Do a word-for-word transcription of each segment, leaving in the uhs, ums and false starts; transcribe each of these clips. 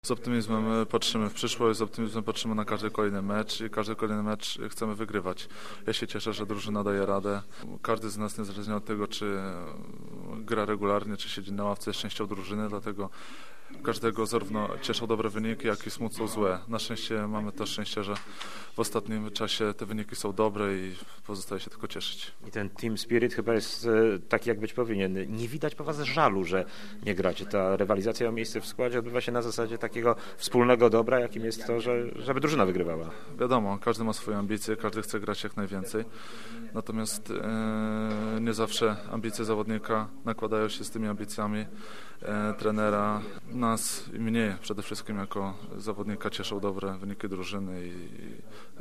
Z optymizmem patrzymy w przyszłość, z optymizmem patrzymy na każdy kolejny mecz i każdy kolejny mecz chcemy wygrywać. Ja się cieszę, że drużyna daje radę. Każdy z nas, niezależnie od tego, czy gra regularnie, czy siedzi na ławce, jest częścią drużyny, dlatego każdego zarówno cieszą dobre wyniki, jak i smucą złe. Na szczęście mamy to szczęście, że w ostatnim czasie te wyniki są dobre i pozostaje się tylko cieszyć. I ten team spirit chyba jest taki, jak być powinien. Nie widać po was żalu, że nie gracie. Ta rywalizacja o miejsce w składzie odbywa się na zasadzie takiego wspólnego dobra, jakim jest to, że, żeby drużyna wygrywała. Wiadomo, każdy ma swoje ambicje, każdy chce grać jak najwięcej. Natomiast e, nie zawsze ambicje zawodnika nakładają się z tymi ambicjami e, trenera. Nas i mnie przede wszystkim jako zawodnika cieszą dobre wyniki drużyny i, i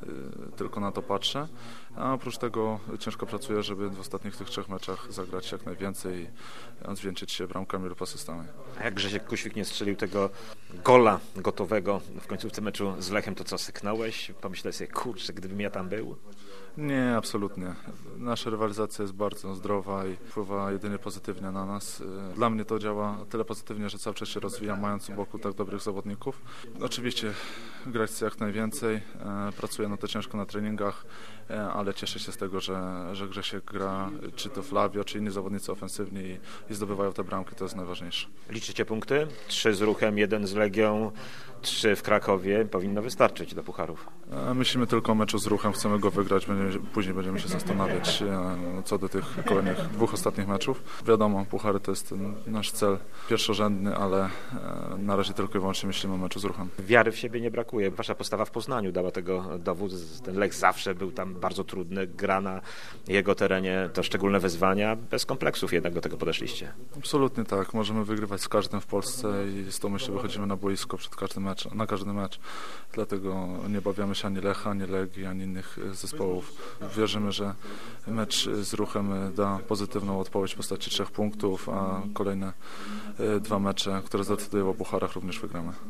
e, tylko na to patrzę. A oprócz tego ciężko pracuję, żeby w ostatnich tych trzech meczach zagrać jak najwięcej i odwdzięczyć się bramkami lub asystami. A jak Grzesiek Kuświk nie strzelił tego gola gotowego w końcówce meczu z Lechem, to co, syknąłeś? Pomyślałeś sobie, kurczę, gdybym ja tam był? Nie, absolutnie. Nasza rywalizacja jest bardzo zdrowa i wpływa jedynie pozytywnie na nas. Dla mnie to działa tyle pozytywnie, że cały czas się rozwijam, mając u boku tak dobrych zawodników. Oczywiście grać chcę jak najwięcej, pracuję na to ciężko na treningach, ale cieszę się z tego, że, że Grzesiek gra, czy to Flavio, czy inni zawodnicy ofensywni i, i zdobywają te bramki, to jest najważniejsze. Liczycie punkty? Trzy z Ruchem, jeden z Legią, trzy w Krakowie. Powinno wystarczyć do pucharów. Myślimy tylko o meczu z Ruchem, chcemy go wygrać, będziemy, później będziemy się zastanawiać co do tych kolejnych dwóch ostatnich meczów. Wiadomo, puchary to jest nasz cel pierwszorzędny, ale na razie tylko i wyłącznie myślimy o meczu z Ruchem. Wiary w siebie nie brakuje. Wasza postawa w Poznaniu dała tego dowód. Ten Lech zawsze był tam bardzo trudny. Gra na jego terenie to szczególne wyzwania. Bez kompleksów jednak do tego podeszliście. Absolutnie tak. Możemy wygrywać z każdym w Polsce i z tą myślą wychodzimy na boisko przed każdym mecz, na każdy mecz. Dlatego nie bawiamy się ani Lecha, ani Legii, ani innych zespołów. Wierzymy, że mecz z Ruchem da pozytywną odpowiedź w postaci trzech punktów, a kolejne dwa mecze, które zdecydują o pucharach, również wygramy.